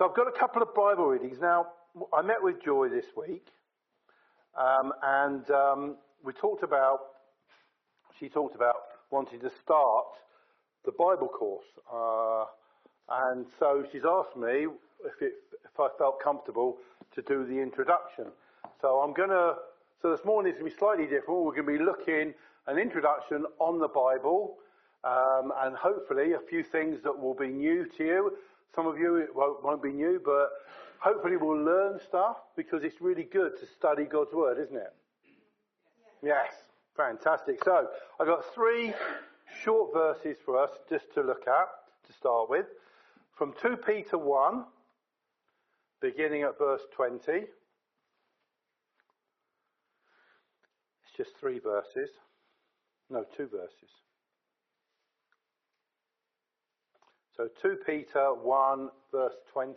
So I've got a couple of Bible readings. Now, I met with Joy this week, and she talked about wanting to start the Bible course. And so she's asked me if I felt comfortable to do the introduction. So this morning is going to be slightly different. We're going to be looking an introduction on the Bible, and hopefully a few things that will be new to you. Some of you it won't be new, but hopefully we'll learn stuff because it's really good to study God's Word, isn't it? Yes, fantastic. So I've got 3 short verses for us just to look at to start with. From 2 Peter 1, beginning at verse 20. It's just 3 verses. No, 2 verses. So 2 Peter 1, verse 20.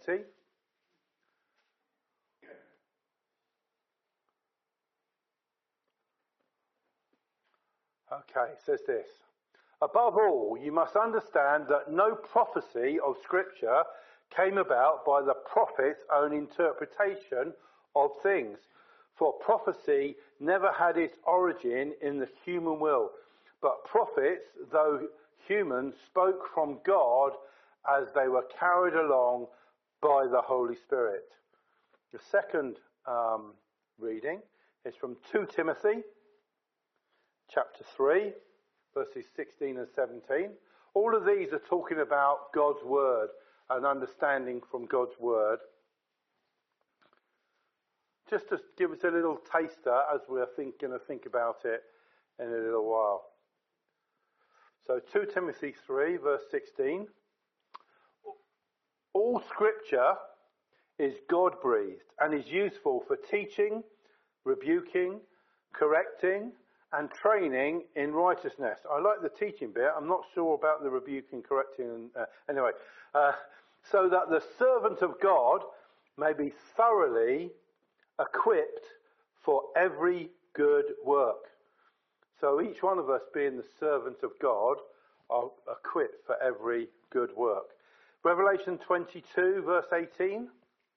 Okay, it says this. Above all, you must understand that no prophecy of Scripture came about by the prophet's own interpretation of things. For prophecy never had its origin in the human will, but prophets, though human, spoke from God as they were carried along by the Holy Spirit. The second reading is from 2 Timothy, chapter 3, verses 16 and 17. All of these are talking about God's Word and understanding from God's Word. Just to give us a little taster as we're going to think about it in a little while. So 2 Timothy 3, verse 16. All Scripture is God-breathed and is useful for teaching, rebuking, correcting, and training in righteousness. I like the teaching bit. I'm not sure about the rebuking, correcting. So that the servant of God may be thoroughly equipped for every good work. So each one of us, being the servant of God, are equipped for every good work. Revelation 22, verse 18.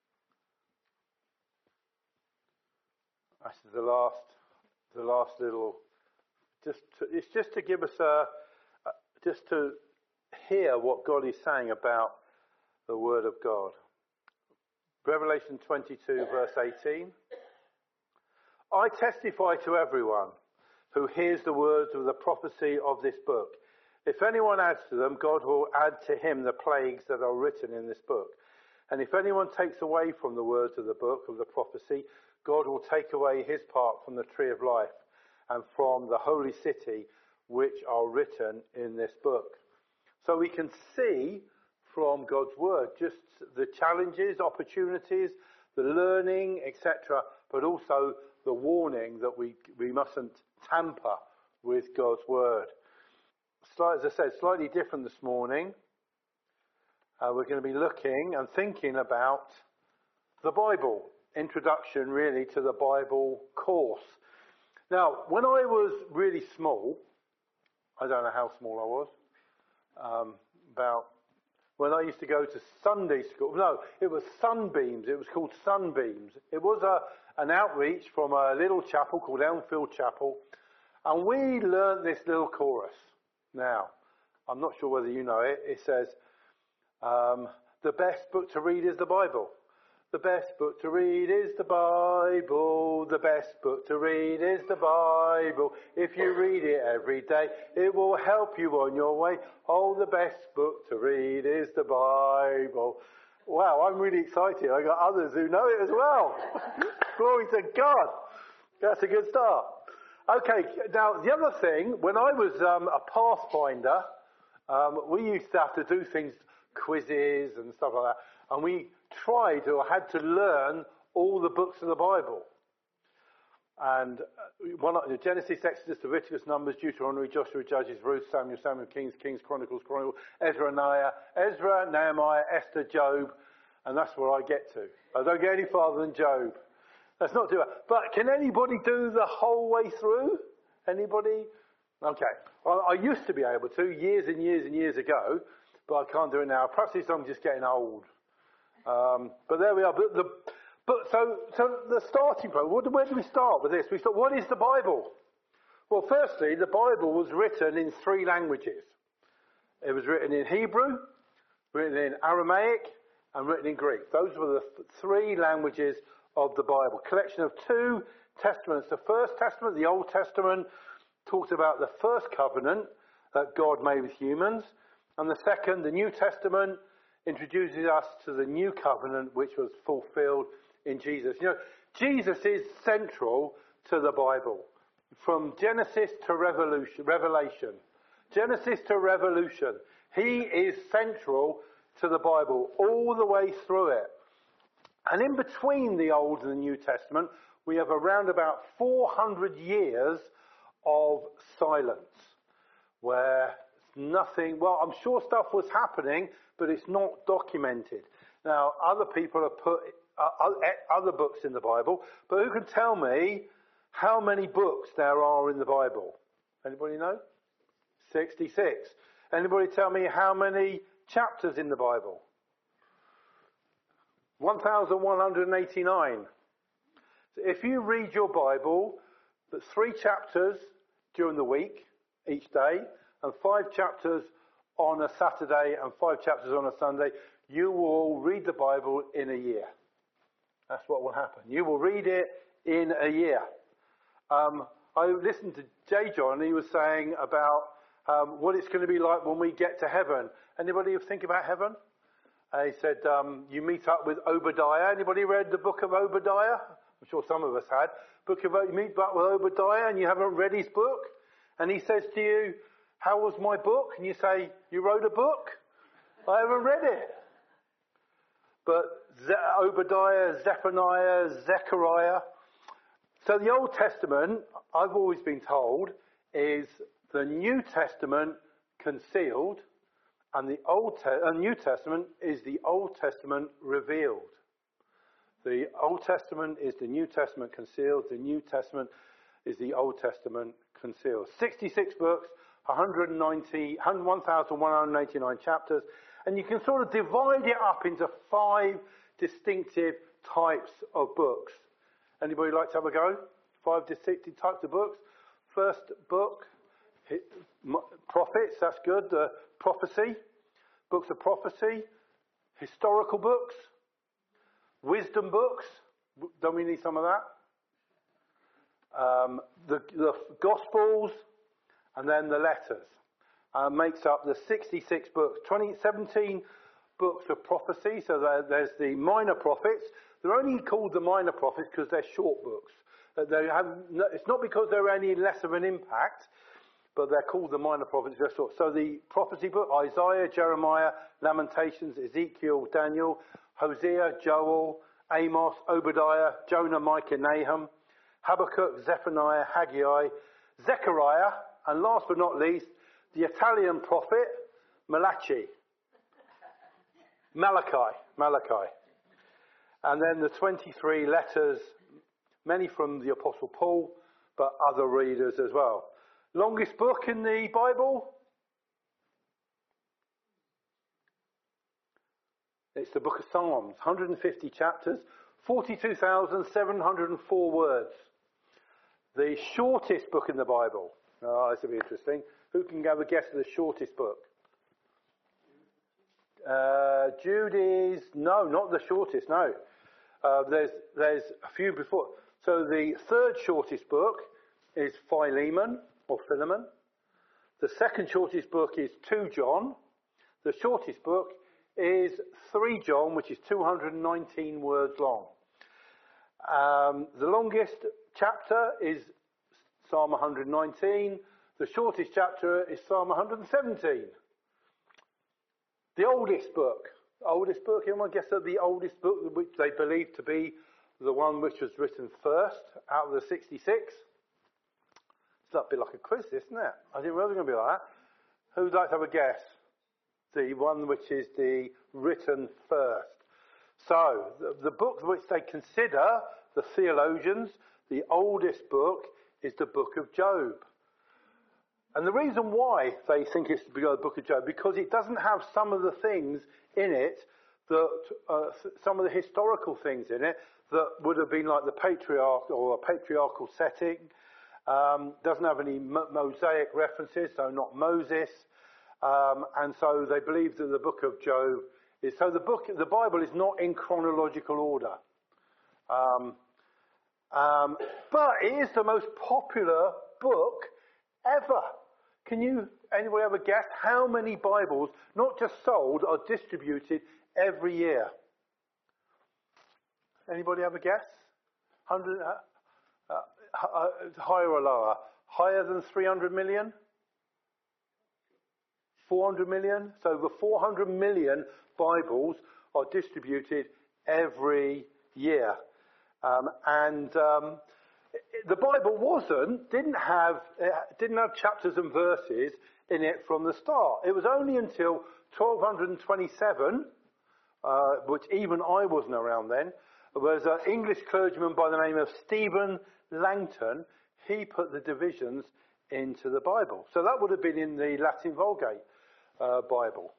This is the last little. It's just to give us just to hear what God is saying about the Word of God. Revelation 22, verse 18. I testify to everyone who hears the words of the prophecy of this book. If anyone adds to them, God will add to him the plagues that are written in this book. And if anyone takes away from the words of the book of the prophecy, God will take away his part from the tree of life and from the holy city which are written in this book. So we can see from God's word just the challenges, opportunities, the learning, etc., but also the warning that we mustn't tamper with God's word. As I said, slightly different this morning. We're going to be looking and thinking about the Bible. Introduction, really, to the Bible course. Now, when I was really small, I don't know how small I was, when I used to go to Sunday school. No, it was Sunbeams. It was called Sunbeams. It was an outreach from a little chapel called Elmfield Chapel, and we learnt this little chorus. Now, I'm not sure whether you know it. It says, the best book to read is the Bible. The best book to read is the Bible. The best book to read is the Bible. If you read it every day, it will help you on your way. Oh, the best book to read is the Bible. Wow, I'm really excited. I got others who know it as well. Glory to God. That's a good start. Okay, now the other thing, when I was a pathfinder, we used to have to do things, quizzes and stuff like that, and we tried or had to learn all the books of the Bible. And Genesis, Exodus, Leviticus, Numbers, Deuteronomy, Joshua, Judges, Ruth, Samuel, Kings, Chronicles, Ezra, Nehemiah, Esther, Job, and that's where I get to. I don't get any farther than Job. Let's not do it. But can anybody do the whole way through? Anybody? Okay. Well, I used to be able to years and years and years ago, but I can't do it now. Perhaps it's I'm just getting old. But there we are. So the starting point, where do we start with this? We start, what is the Bible? Well, firstly, the Bible was written in 3 languages. It was written in Hebrew, written in Aramaic, and written in Greek. Those were the 3 languages of the Bible. Collection of 2 testaments. The first testament, the Old Testament, talks about the first covenant that God made with humans. And the second, the New Testament, introduces us to the new covenant which was fulfilled in Jesus. You know, Jesus is central to the Bible. From Genesis to Revelation. Genesis to Revelation. He is central to the Bible all the way through it. And in between the Old and the New Testament, we have around about 400 years of silence where nothing, well, I'm sure stuff was happening, but it's not documented. Now, other people have put other books in the Bible, but who can tell me how many books there are in the Bible? Anybody know? 66. Anybody tell me how many chapters in the Bible? 1,189. So if you read your Bible, but 3 chapters during the week, each day, and 5 chapters on a Saturday and 5 chapters on a Sunday, you will read the Bible in a year. That's what will happen. You will read it in a year. I listened to J. John, and he was saying about what it's going to be like when we get to heaven. Anybody think about heaven? He said, you meet up with Obadiah. Anybody read the book of Obadiah? I'm sure some of us had. You meet up with Obadiah and you haven't read his book. And he says to you, how was my book? And you say, you wrote a book? I haven't read it. But Obadiah, Zephaniah, Zechariah. So the Old Testament, I've always been told, is the New Testament concealed, and the New Testament is the Old Testament revealed. The Old Testament is the New Testament concealed. The New Testament is the Old Testament concealed. 66 books, 1,189 chapters, and you can sort of divide it up into 5 distinctive types of books. Anybody like to have a go? 5 distinctive types of books. First book, prophets, that's good. Prophecy, books of prophecy, historical books, wisdom books. Don't we need some of that? The Gospels, and then the letters. Makes up the 66 books. 17 books of prophecy. So there's the minor prophets. They're only called the minor prophets because they're short books. It's not because they're any less of an impact, but they're called the minor prophets. They're short. So the prophecy book: Isaiah, Jeremiah, Lamentations, Ezekiel, Daniel, Hosea, Joel, Amos, Obadiah, Jonah, Micah, Nahum, Habakkuk, Zephaniah, Haggai, Zechariah, and last but not least, the Italian prophet, Malachi. And then the 23 letters, many from the Apostle Paul, but other readers as well. Longest book in the Bible? It's the book of Psalms, 150 chapters, 42,704 words. The shortest book in the Bible. Oh, this will be interesting. Who can have a guess at the shortest book? Jude is, no, not the shortest, no. There's a few before. So the third shortest book is Philemon, or Philemon. The second shortest book is 2 John. The shortest book is 3 John, which is 219 words long. The longest chapter is Psalm 119. The shortest chapter is Psalm 117. The oldest book. Anyone guess at the oldest book, which they believe to be the one which was written first out of the 66? It's a bit like a quiz, isn't it? I didn't realize it was going to be like that. Who'd like to have a guess? The one which is the written first. So, the book which they consider, the theologians, the oldest book is the book of Job. And the reason why they think it's the book of Job, because it doesn't have some of the things in it some of the historical things in it that would have been like the patriarch or a patriarchal setting. Doesn't have any Mosaic references, so not Moses. And so they believe that the book of Job is, so the Bible is not in chronological order. But it is the most popular book ever. Anybody have a guess how many Bibles, not just sold, are distributed every year? Anybody have a guess? 100, higher or lower? Higher than 300 million? 400 million? So over 400 million Bibles are distributed every year. The Bible didn't have chapters and verses in it from the start. It was only until 1227, which even I wasn't around then, was an English clergyman by the name of Stephen Langton. He put the divisions into the Bible. So that would have been in the Latin Vulgate Bible.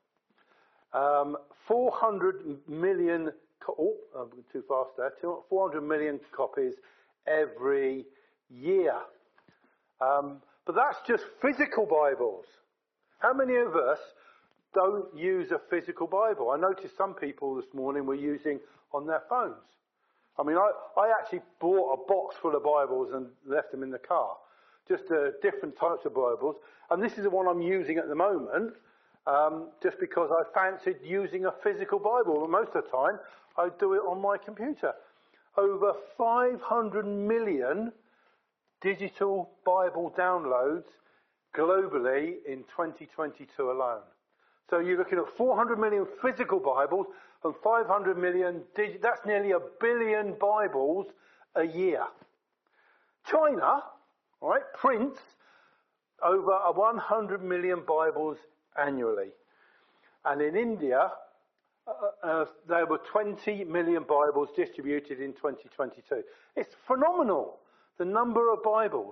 400 million, I'm too fast there, 400 million copies every year. But that's just physical Bibles. How many of us don't use a physical Bible? I noticed some people this morning were using on their phones. I mean, I actually bought a box full of Bibles and left them in the car. Just different types of Bibles. And this is the one I'm using at the moment, just because I fancied using a physical Bible. But most of the time, I do it on my computer. Over 500 million digital Bible downloads globally in 2022 alone. So you're looking at 400 million physical Bibles and 500 million that's nearly 1 billion Bibles a year. China, right, prints over 100 million Bibles annually. And in India, there were 20 million Bibles distributed in 2022. It's phenomenal, the number of Bibles.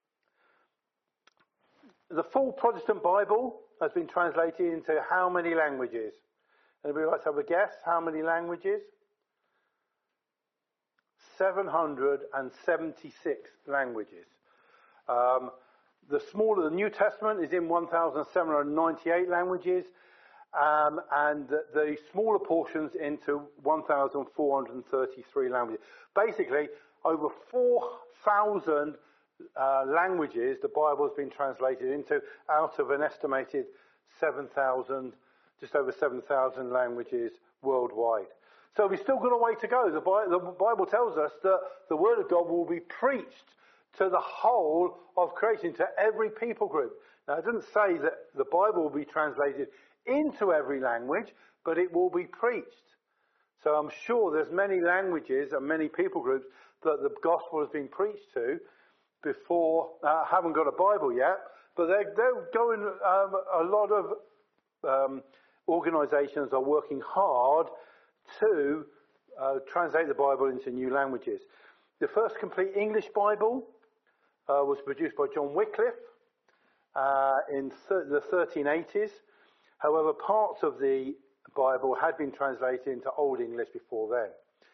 The full Protestant Bible has been translated into how many languages? Anybody like to have a guess? How many languages? 776 languages. The New Testament is in 1,798 languages, and the smaller portions into 1,433 languages. Basically, over 4,000 languages the Bible has been translated into, out of an estimated 7,000, just over 7,000 languages worldwide. So we've still got a way to go. The Bible tells us that the Word of God will be preached to the whole of creation, to every people group. Now, it doesn't say that the Bible will be translated into every language, but it will be preached. So I'm sure there's many languages and many people groups that the gospel has been preached to before, haven't got a Bible yet, but they're going, a lot of organisations are working hard to translate the Bible into new languages. The first complete English Bible was produced by John Wycliffe in the 1380s. However, parts of the Bible had been translated into Old English before then.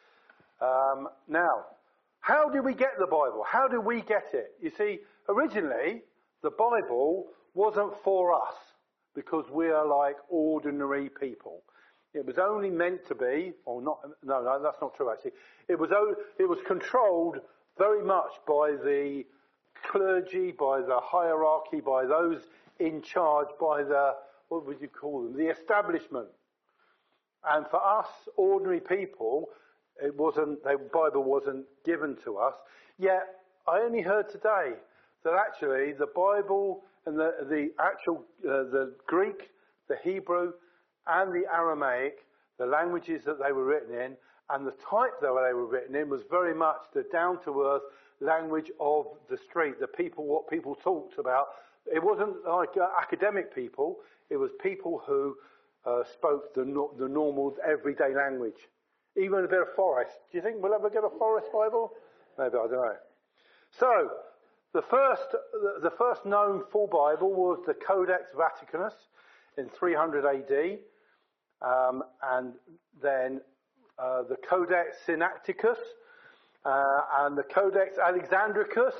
Now, how did we get the Bible? How did we get it? You see, originally, the Bible wasn't for us because we are like ordinary people. It was only meant to be, or not, no, that's not true actually. It was controlled very much by the clergy, by the hierarchy, by those in charge, by the, what would you call them, the establishment. And for us, ordinary people, the Bible wasn't given to us. Yet, I only heard today that actually the Bible and the Greek, the Hebrew, and the Aramaic, the languages that they were written in, and the type that they were written in was very much the down-to-earth language of the street, what people talked about. It wasn't like academic people, it was people who spoke the normal, everyday language. Even a bit of Forest. Do you think we'll ever get a Forest Bible? Maybe, I don't know. So, the first known full Bible was the Codex Vaticanus in 300 AD. and then the Codex Sinaiticus, and the Codex Alexandricus,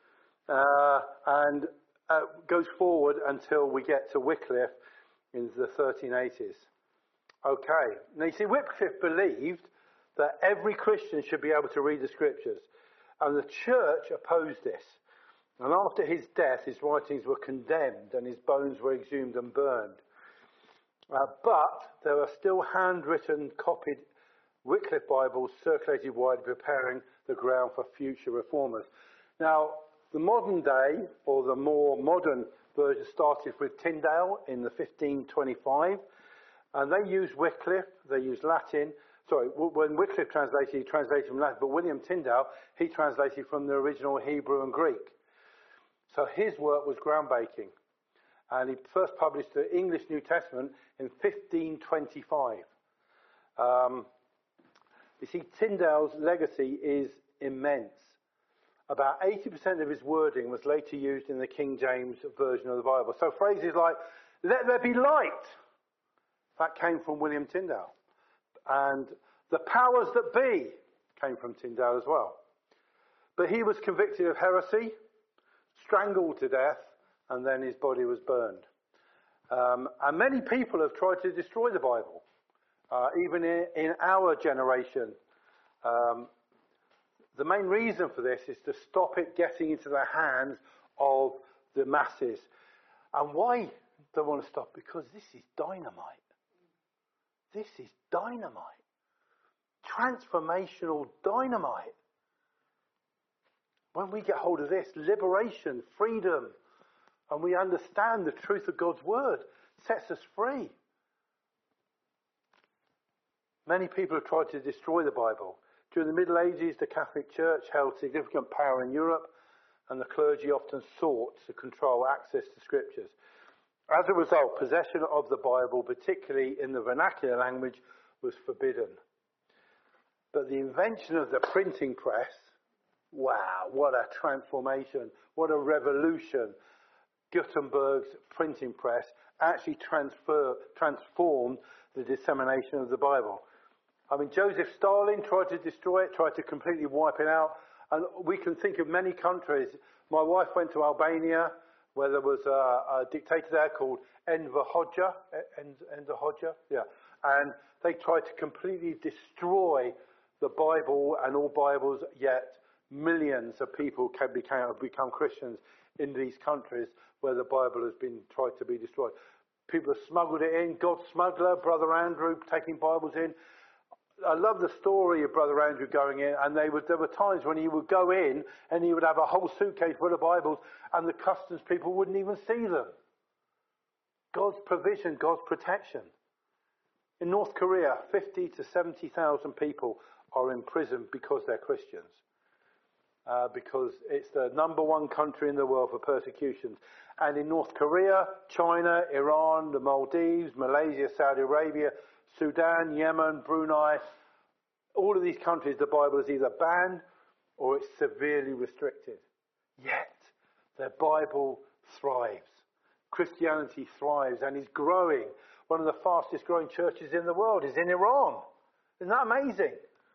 and goes forward until we get to Wycliffe in the 1380s. Okay. Now you see, Wycliffe believed that every Christian should be able to read the scriptures, and the church opposed this. And after his death, his writings were condemned and his bones were exhumed and burned. But there are still handwritten, copied Wycliffe Bibles circulated widely, preparing the ground for future reformers. Now, the modern day, or the more modern version, started with Tyndale in the 1525, and they used Wycliffe, they used Latin. Sorry, when Wycliffe translated, he translated from Latin, but William Tyndale, he translated from the original Hebrew and Greek. So his work was groundbreaking. And he first published the English New Testament in 1525. You see, Tyndale's legacy is immense. About 80% of his wording was later used in the King James version of the Bible. So phrases like, "Let there be light," that came from William Tyndale. And "the powers that be" came from Tyndale as well. But he was convicted of heresy, strangled to death, and then his body was burned. And many people have tried to destroy the Bible, even in our generation. The main reason for this is to stop it getting into the hands of the masses. And why they want to stop? Because this is dynamite. This is dynamite. Transformational dynamite. When we get hold of this, liberation, freedom, and we understand the truth of God's word, sets us free. Many people have tried to destroy the Bible. During the Middle Ages, the Catholic Church held significant power in Europe, and the clergy often sought to control access to scriptures. As a result, possession of the Bible, particularly in the vernacular language, was forbidden. But the invention of the printing press, wow, what a transformation, what a revolution. Gutenberg's printing press actually transformed the dissemination of the Bible. I mean, Joseph Stalin tried to destroy it, tried to completely wipe it out. And we can think of many countries. My wife went to Albania, where there was a dictator there called Enver Hoxha. Yeah. And they tried to completely destroy the Bible and all Bibles, yet millions of people have become Christians in these countries where the Bible has been tried to be destroyed. People have smuggled it in. God's smuggler, Brother Andrew, taking Bibles in. I love the story of Brother Andrew going in, and there were times when he would go in and he would have a whole suitcase full of Bibles, and the customs people wouldn't even see them. God's provision, God's protection. In North Korea, 50 to 70,000 people are in prison because they're Christians. Because it's the number one country in the world for persecutions. And in North Korea, China, Iran, the Maldives, Malaysia, Saudi Arabia, Sudan, Yemen, Brunei, all of these countries, the Bible is either banned or it's severely restricted. Yet, the Bible thrives. Christianity thrives and is growing. One of the fastest growing churches in the world is in Iran. Isn't that amazing?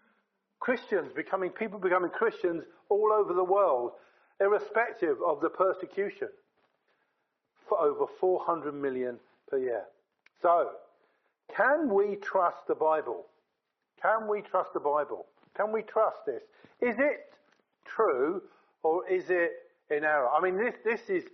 People becoming Christians all over the world, irrespective of the persecution, for over 400 million per year. So, can we trust the Bible? Can we trust the Bible? Can we trust this? Is it true or is it in error? I mean, this is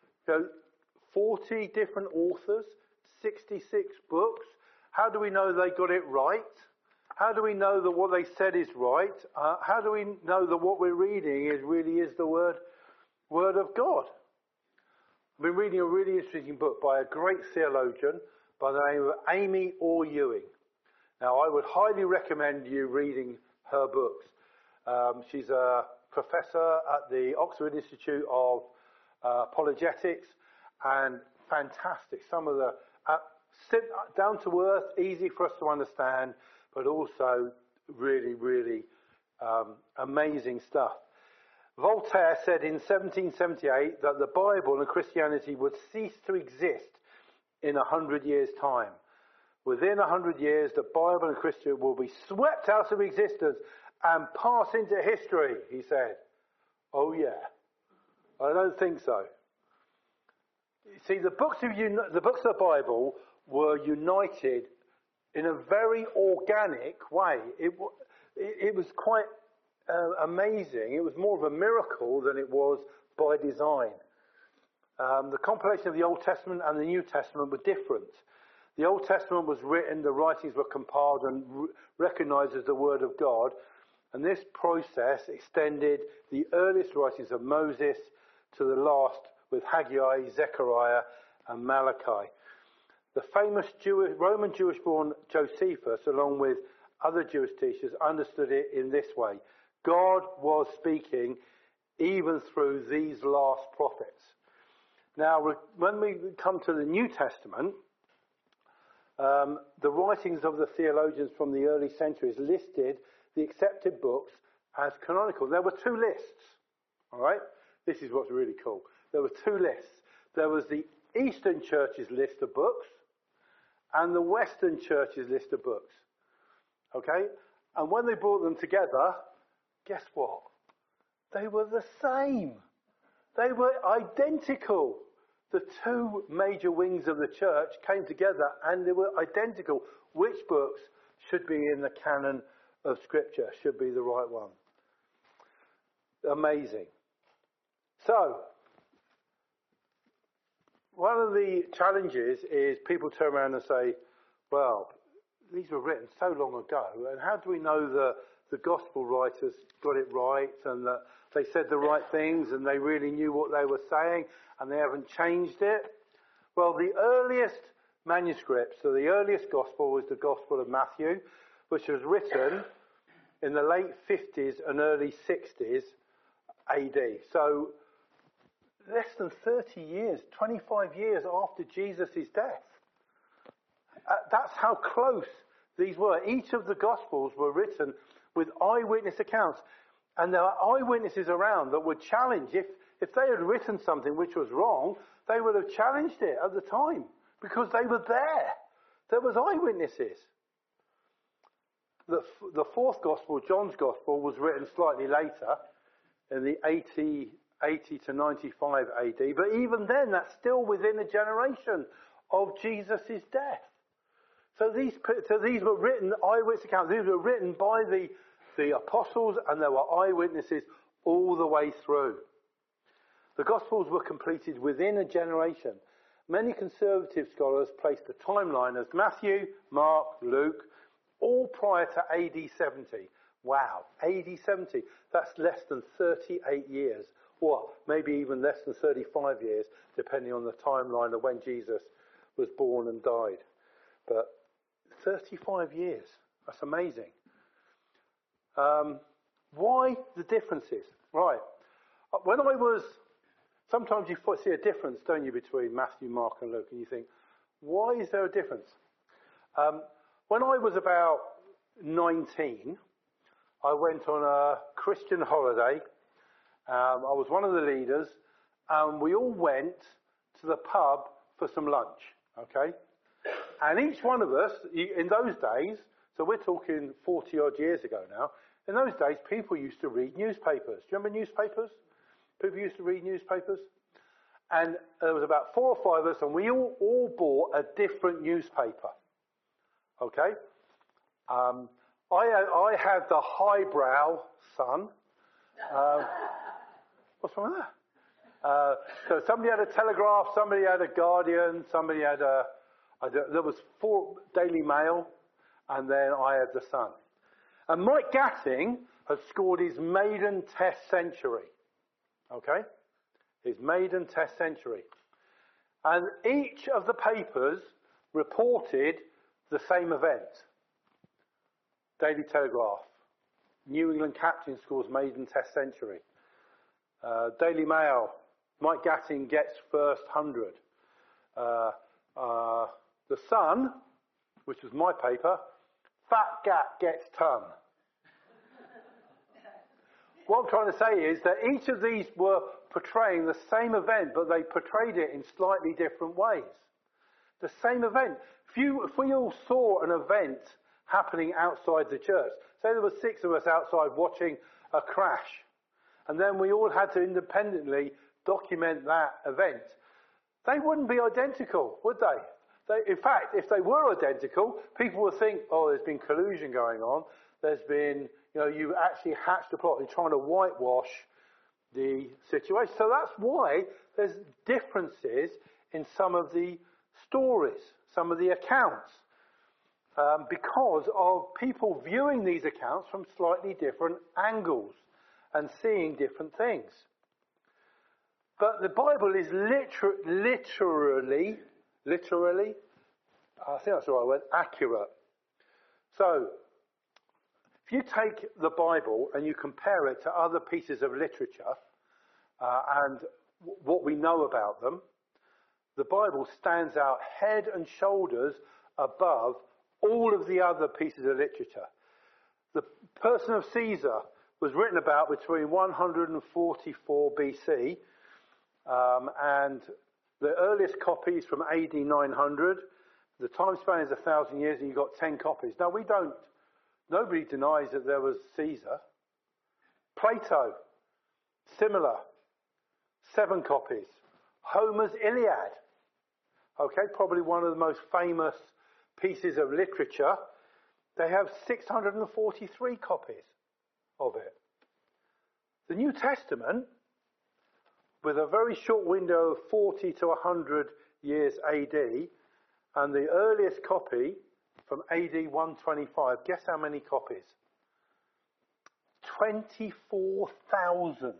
40 different authors, 66 books. How do we know they got it right? How do we know that what they said is right? How do we know that what we're reading really is the word of God? I've been reading a really interesting book by a great theologian by the name of Amy Orr Ewing. Now, I would highly recommend you reading her books. She's a professor at the Oxford Institute of Apologetics, and fantastic. Some of the down to earth, easy for us to understand, but also really, really amazing stuff. Voltaire said in 1778 that the Bible and Christianity would cease to exist in 100 years' time. Within 100 years, the Bible and Christianity will be swept out of existence and pass into history, he said. Oh yeah. I don't think so. See, the books of the Bible were united in a very organic way. It was quite amazing. It was more of a miracle than it was by design. The compilation of the Old Testament and the New Testament were different. The Old Testament was written, the writings were compiled and recognized as the Word of God. And this process extended the earliest writings of Moses to the last with Haggai, Zechariah, and Malachi. The famous Roman Jewish-born Josephus, along with other Jewish teachers, understood it in this way. God was speaking even through these last prophets. Now, when we come to the New Testament, the writings of the theologians from the early centuries listed the accepted books as canonical. There were two lists, all right? This is what's really cool. There were two lists. There was the Eastern Church's list of books and the Western Church's list of books, okay? And when they brought them together, guess what? They were the same. They were identical. The two major wings of the church came together and they were identical. Which books should be in the canon of Scripture, should be the right one? Amazing. So, one of the challenges is people turn around and say, well, these were written so long ago, and how do we know the gospel writers got it right and that they said the right things and they really knew what they were saying and they haven't changed it? Well, the earliest manuscript, so the earliest gospel was the Gospel of Matthew, which was written in the late 50s and early 60s AD. So less than 30 years, 25 years after Jesus' death. That's how close these were. Each of the Gospels were written with eyewitness accounts. And there are eyewitnesses around that would challenge. If they had written something which was wrong, they would have challenged it at the time because they were there. There was eyewitnesses. The fourth Gospel, John's Gospel, was written slightly later in the 80 to 95 AD. But even then, that's still within a generation of Jesus' death. So these were written, eyewitness accounts, these were written by the apostles, and there were eyewitnesses all the way through. The Gospels were completed within a generation. Many conservative scholars place the timeline as Matthew, Mark, Luke, all prior to AD 70. Wow, AD 70. That's less than 38 years, or maybe even less than 35 years, depending on the timeline of when Jesus was born and died. But 35 years, that's amazing. Why the differences? Right. Sometimes you see a difference, don't you, between Matthew, Mark and Luke, and you think, why is there a difference? When I was about 19, I went on a Christian holiday. I was one of the leaders, and we all went to the pub for some lunch, okay? And each one of us, in those days, so we're talking 40 odd years ago now, in those days people used to read newspapers. Do you remember newspapers? People used to read newspapers. And there was about 4 or 5 of us, and we all bought a different newspaper. Okay? I had the highbrow Sun. What's wrong with that? So somebody had a Telegraph, somebody had a Guardian, somebody had there was 4 Daily Mail, and then I had the Sun. And Mike Gatting had scored his maiden Test century. Okay? His maiden Test century. And each of the papers reported the same event. Daily Telegraph. New England captain scores maiden Test century. Daily Mail. Mike Gatting gets first 100. The Sun, which was my paper, Fat Gat gets ton. What I'm trying to say is that each of these were portraying the same event, but they portrayed it in slightly different ways. The same event. If we all saw an event happening outside the church, say there were 6 of us outside watching a crash, and then we all had to independently document that event, they wouldn't be identical, would they? In fact, if they were identical, people would think, oh, there's been collusion going on. There's been, you actually hatched a plot. You're trying to whitewash the situation. So that's why there's differences in some of the stories, some of the accounts, because of people viewing these accounts from slightly different angles and seeing different things. But the Bible is literally, I think that's the right word, accurate. So, if you take the Bible and you compare it to other pieces of literature and what we know about them, the Bible stands out head and shoulders above all of the other pieces of literature. The person of Caesar was written about between 144 BC and the earliest copies from AD 900. The time span is 1,000 years and you've got 10 copies. Now nobody denies that there was Caesar. Plato, similar, 7 copies. Homer's Iliad, okay, probably one of the most famous pieces of literature. They have 643 copies of it. The New Testament, with a very short window of 40 to 100 years AD, and the earliest copy from AD 125, guess how many copies? 24,000.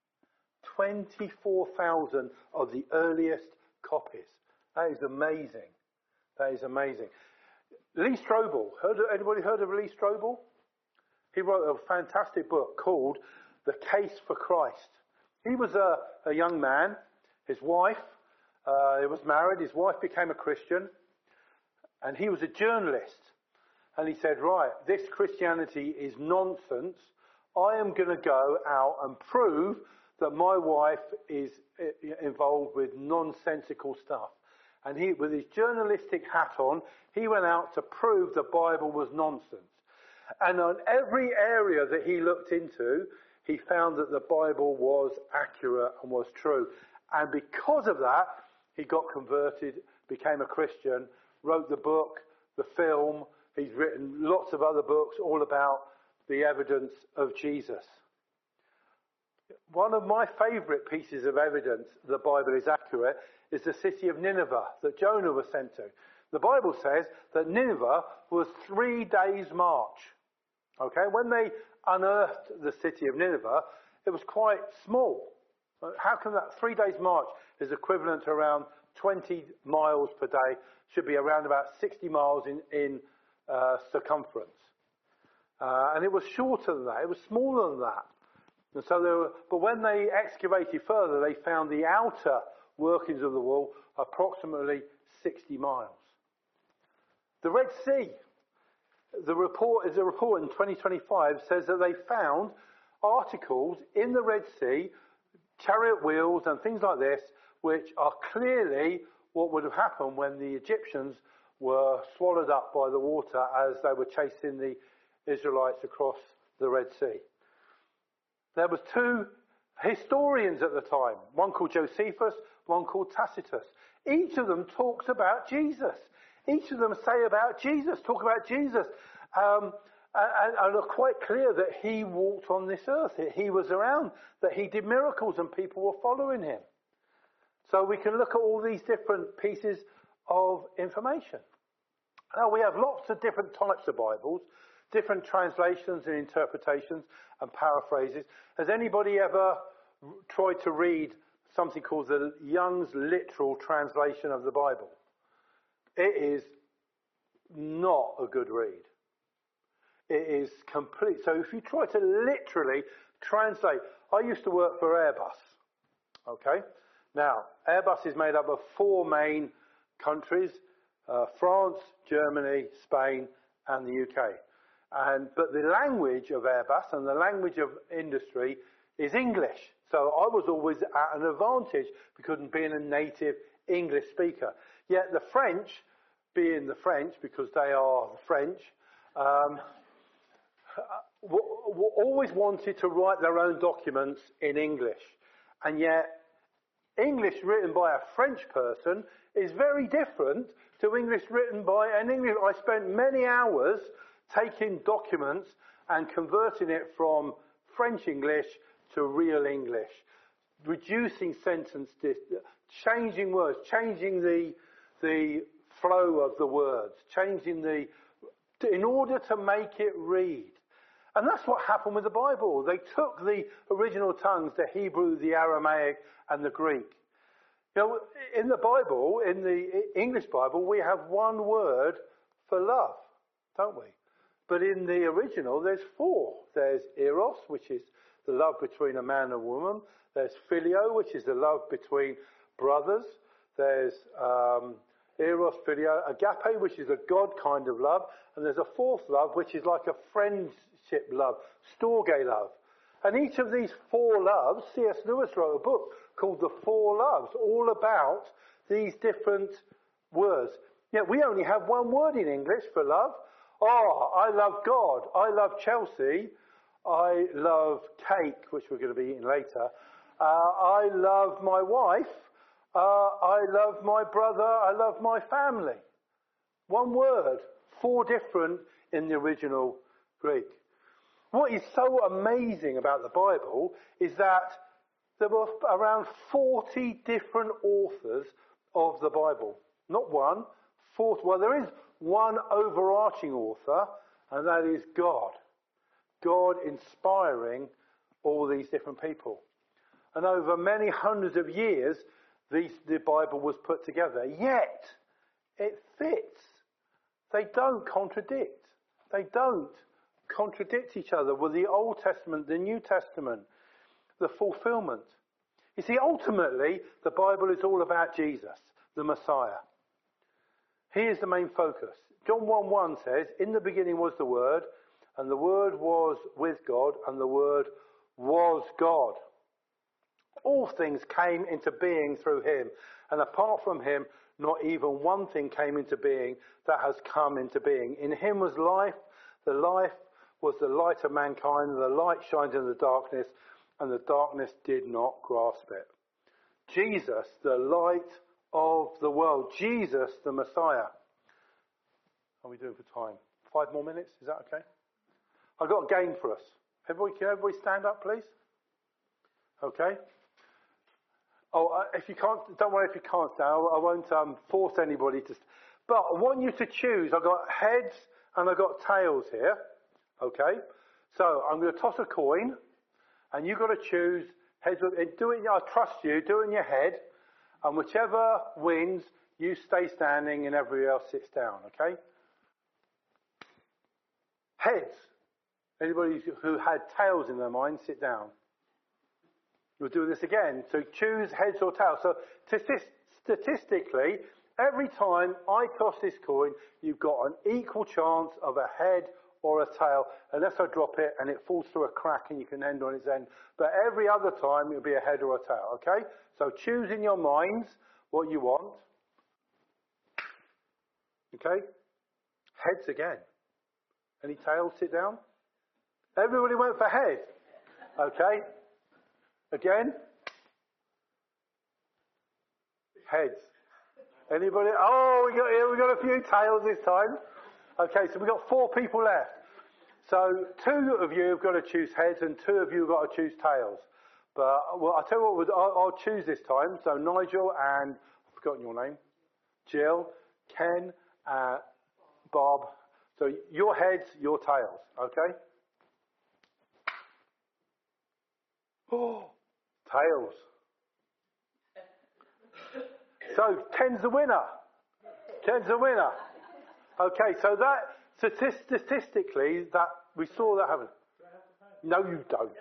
24,000 of the earliest copies. That is amazing. That is amazing. Lee Strobel. Anybody heard of Lee Strobel? He wrote a fantastic book called The Case for Christ. He was a young man. His wife, he was married. His wife became a Christian. And he was a journalist. And he said, right, this Christianity is nonsense. I am going to go out and prove that my wife is involved with nonsensical stuff. And he, with his journalistic hat on, he went out to prove the Bible was nonsense. And on every area that he looked into, he found that the Bible was accurate and was true. And because of that, he got converted, became a Christian, wrote the book, the film. He's written lots of other books all about the evidence of Jesus. One of my favourite pieces of evidence the Bible is accurate is the city of Nineveh that Jonah was sent to. The Bible says that Nineveh was 3 days' march. Okay, when they unearthed the city of Nineveh, it was quite small. How come that 3 days' march is equivalent to around 20 miles per day, should be around about 60 miles in circumference. And it was shorter than that, it was smaller than that. And so but when they excavated further, they found the outer workings of the wall approximately 60 miles. The Red Sea, the report in 2025 says that they found articles in the Red Sea, chariot wheels and things like this, which are clearly what would have happened when the Egyptians were swallowed up by the water as they were chasing the Israelites across the Red Sea. There was 2 historians at the time, one called Josephus, one called Tacitus. Each of them talks about Jesus. Each of them say about Jesus, talk about Jesus, and are quite clear that he walked on this earth. He was around, that he did miracles and people were following him. So we can look at all these different pieces of information. Now we have lots of different types of Bibles, different translations and interpretations and paraphrases. Has anybody ever tried to read something called the Young's Literal Translation of the Bible? It is not a good read. It is complete. So if you try to literally translate, I used to work for Airbus. Okay? Now, Airbus is made up of 4 main countries, France, Germany, Spain, and the UK. But the language of Airbus and the language of industry is English. So I was always at an advantage because of being a native English speaker. Yet the French being the French, because they are French, always wanted to write their own documents in English. And yet, English written by a French person is very different to English written by an English. I spent many hours taking documents and converting it from French English to real English, reducing sentences, changing words, changing the flow of the words, in order to make it read. And that's what happened with the Bible. They took the original tongues, the Hebrew, the Aramaic, and the Greek. You know, in the Bible, in the English Bible, we have one word for love, don't we? But in the original, there's four. There's eros, which is the love between a man and a woman. There's phileo, which is the love between brothers. There's eros, phileo, agape, which is a God kind of love. And there's a fourth love, which is like a friendship love, storge love. And each of these four loves, C.S. Lewis wrote a book called The Four Loves, all about these different words. Yet we only have one word in English for love. Oh, I love God. I love Chelsea. I love cake, which we're going to be eating later. I love my wife. I love my brother. I love my family. One word, four different in the original Greek. What is so amazing about the Bible is that there were around 40 different authors of the Bible. Not one, 40. Well, there is one overarching author, and that is God. God inspiring all these different people. And over many hundreds of years, the Bible was put together. Yet, it fits. They don't contradict. They don't contradict each other with the Old Testament, the New Testament, the fulfillment. You see, ultimately, the Bible is all about Jesus, the Messiah. He is the main focus. John 1:1 says, "In the beginning was the Word, and the Word was with God, and the Word was God. All things came into being through him, and apart from him, not even one thing came into being that has come into being. In him was life, the life was the light of mankind, and the light shines in the darkness, and the darkness did not grasp it." Jesus, the light of the world. Jesus, the Messiah. How are we doing for time? 5 more minutes? Is that okay? I've got a game for us. Can everybody stand up, please? Okay. Oh, if you can't, don't worry if you can't stand. I won't force anybody to. But I want you to choose. I've got heads and I've got tails here. Okay. So I'm going to toss a coin, and you've got to choose heads. Do it. I trust you. Do it in your head, and whichever wins, you stay standing, and everybody else sits down. Okay. Heads. Anybody who had tails in their mind, sit down. We'll do this again. So choose heads or tails. So statistically, every time I toss this coin, you've got an equal chance of a head or a tail, unless I drop it and it falls through a crack and you can end on its end. But every other time, it'll be a head or a tail, okay? So choose in your minds what you want. Okay? Heads again. Any tails? Sit down. Everybody went for head. Okay? Again? Heads. Anybody? Oh, we got a few tails this time. Okay, so we've got 4 people left. So 2 of you have got to choose heads and 2 of you have got to choose tails. But, well, I'll tell you what, I'll choose this time. So Nigel and, I've forgotten your name, Jill, Ken, Bob. So your heads, your tails, okay? Oh, tails. So Ken's the winner. Ken's the winner. Okay, so that statistically, that we saw that happen. No, you don't.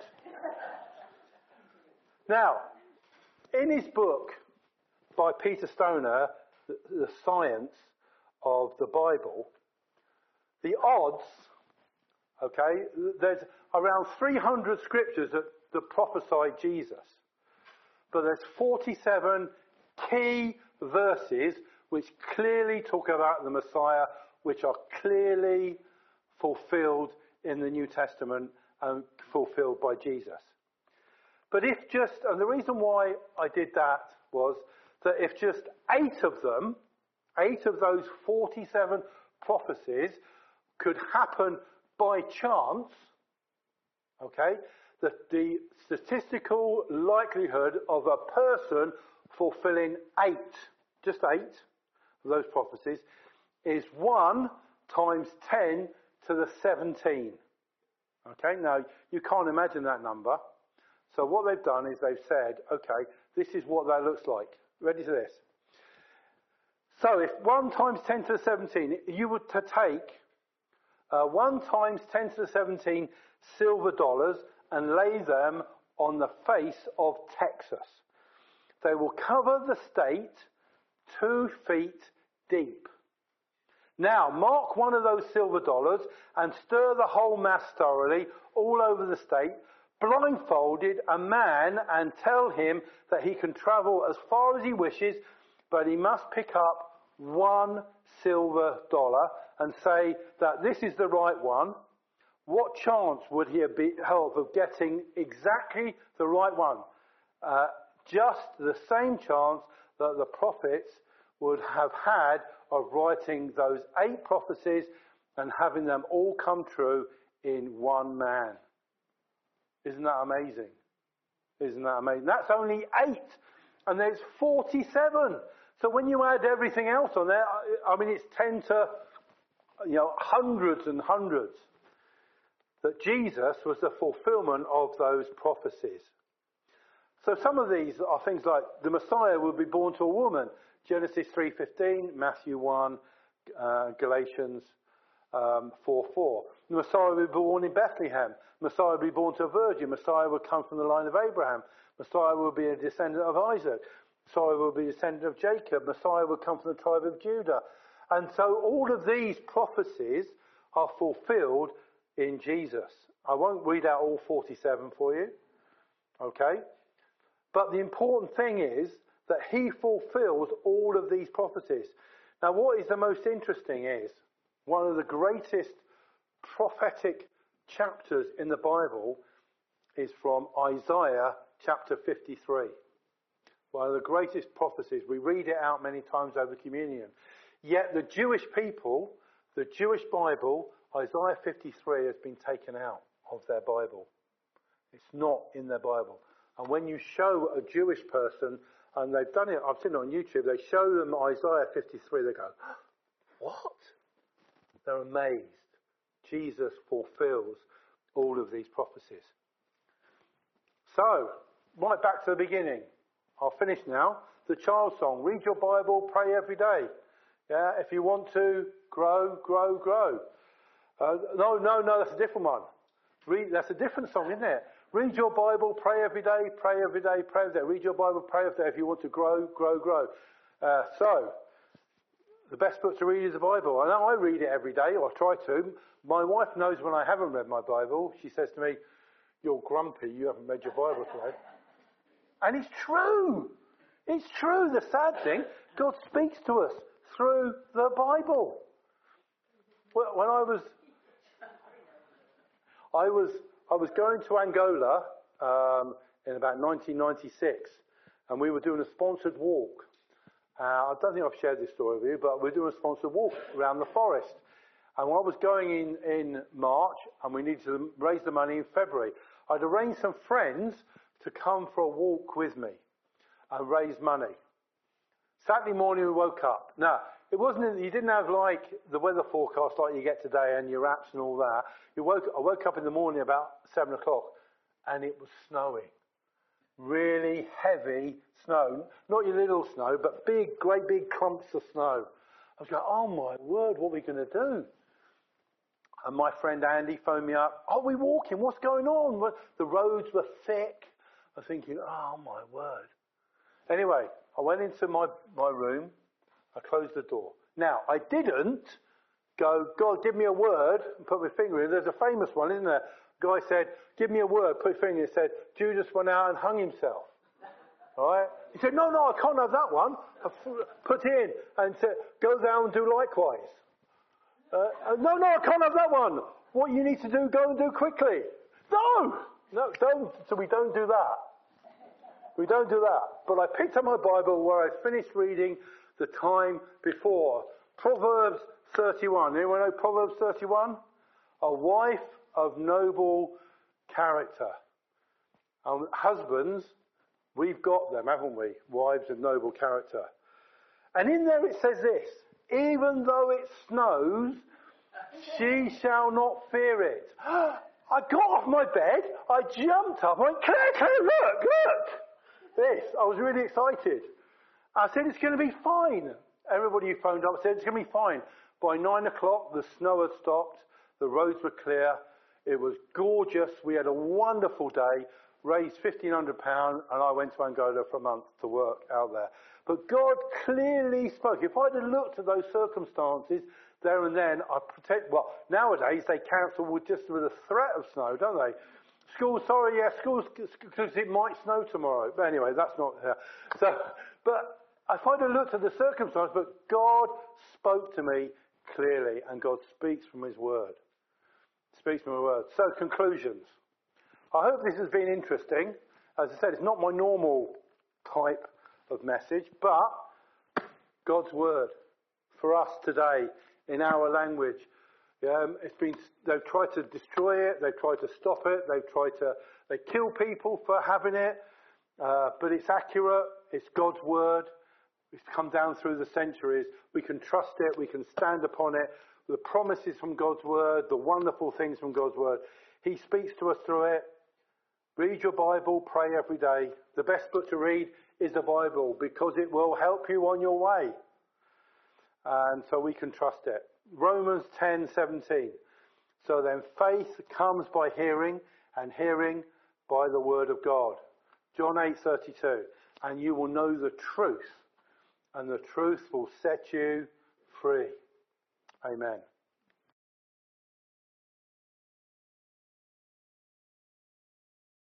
Now, in his book by Peter Stoner, The Science of the Bible, the odds, okay, there's around 300 scriptures that prophesy Jesus. But there's 47 key verses which clearly talk about the Messiah, which are clearly fulfilled in the New Testament and fulfilled by Jesus. But and the reason why I did that was that if just 8 of them, 8 of those 47 prophecies could happen by chance, okay, the statistical likelihood of a person fulfilling 8, just 8 of those prophecies, is 1 times 10 to the 17. Okay, now you can't imagine that number. So what they've done is they've said, okay, this is what that looks like. Ready for this? So if 1 times 10 to the 17, you were to take 1 times 10 to the 17 silver dollars and lay them on the face of Texas. They will cover the state 2 feet deep. Now, mark one of those silver dollars and stir the whole mass thoroughly all over the state, blindfolded a man, and tell him that he can travel as far as he wishes, but he must pick up 1 silver dollar and say that this is the right one. What chance would he have of getting exactly the right one? Just the same chance that the prophets would have had of writing those 8 prophecies and having them all come true in one man. Isn't that amazing? Isn't that amazing? That's only 8, and there's 47. So when you add everything else on there, I mean, it's 10 to, hundreds and hundreds. That Jesus was the fulfillment of those prophecies. So some of these are things like the Messiah will be born to a woman, Genesis 3:15, Matthew 1, Galatians 4:4. The Messiah will be born in Bethlehem. Messiah will be born to a virgin. Messiah will come from the line of Abraham. Messiah will be a descendant of Isaac. Messiah will be a descendant of Jacob. Messiah will come from the tribe of Judah. And so all of these prophecies are fulfilled in Jesus. I won't read out all 47 for you. Okay? But the important thing is that he fulfills all of these prophecies. Now, what is the most interesting is one of the greatest prophetic chapters in the Bible is from Isaiah chapter 53. One of the greatest prophecies. We read it out many times over communion. Yet the Jewish people, the Jewish Bible, Isaiah 53 has been taken out of their Bible. It's not in their Bible. And when you show a Jewish person, and they've done it, I've seen it on YouTube, they show them Isaiah 53, they go, what? They're amazed. Jesus fulfills all of these prophecies. So, right back to the beginning. I'll finish now. The child song. Read your Bible, pray every day. Yeah, if you want to grow, grow, grow. No, that's a different one. That's a different song, isn't it? Read your Bible, pray every day, pray every day, pray every day. Read your Bible, pray every day if you want to grow, grow, grow. So, the best book to read is the Bible. I know I read it every day, or I try to. My wife knows when I haven't read my Bible. She says to me, you're grumpy, you haven't read your Bible today. And it's true. It's true. The sad thing, God speaks to us through the Bible. When I was going to Angola in about 1996, and we were doing a sponsored walk. I don't think I've shared this story with you, but we're doing a sponsored walk around the forest. And I was going in March, and we needed to raise the money in February. I'd arranged some friends to come for a walk with me and raise money. Saturday morning we woke up. Now, you didn't have like the weather forecast like you get today and your apps and all that. I woke up in the morning about 7 o'clock and it was snowing. Really heavy snow. Not your little snow, but great big clumps of snow. I was going, oh my word, what are we going to do? And my friend Andy phoned me up. Oh, we're walking. What's going on? Well, the roads were thick. I was thinking, oh my word. Anyway, I went into my room. I closed the door. Now, I didn't go, God, give me a word, and put my finger in. There's a famous one, isn't there? The guy said, give me a word, put his finger in. He said, Judas went out and hung himself. All right? He said, no, I can't have that one. Put in and said, go down and do likewise. No, I can't have that one. What you need to do, go and do quickly. No, don't. So we don't do that. We don't do that. But I picked up my Bible where I finished reading the time before. Proverbs 31. Anyone know Proverbs 31? A wife of noble character. Husbands, we've got them, haven't we? Wives of noble character. And in there it says this, even though it snows, she shall not fear it. I got off my bed, I jumped up, I went, Claire, look! This, I was really excited. I said, it's going to be fine. Everybody who phoned up said, it's going to be fine. By 9 o'clock, the snow had stopped, the roads were clear, it was gorgeous, we had a wonderful day, raised £1,500, and I went to Angola for a month to work out there. But God clearly spoke. If I'd have looked at those circumstances there and then, nowadays they cancel with a threat of snow, don't they? Schools, because it might snow tomorrow. But anyway, that's not here. But if I'd have looked at the circumstances, but God spoke to me clearly, and God speaks from His Word. Speaks from His Word. So, conclusions. I hope this has been interesting. As I said, it's not my normal type of message, but God's Word for us today in our language. They've tried to destroy it, they've tried to stop it, they kill people for having it, but it's accurate, it's God's Word, it's come down through the centuries, we can trust it, we can stand upon it, the promises from God's Word, the wonderful things from God's Word. He speaks to us through it. Read your Bible, pray every day. The best book to read is the Bible because it will help you on your way. And so we can trust it. Romans 10:17. So then faith comes by hearing, and hearing by the word of God. John 8:32. And you will know the truth, and the truth will set you free. Amen.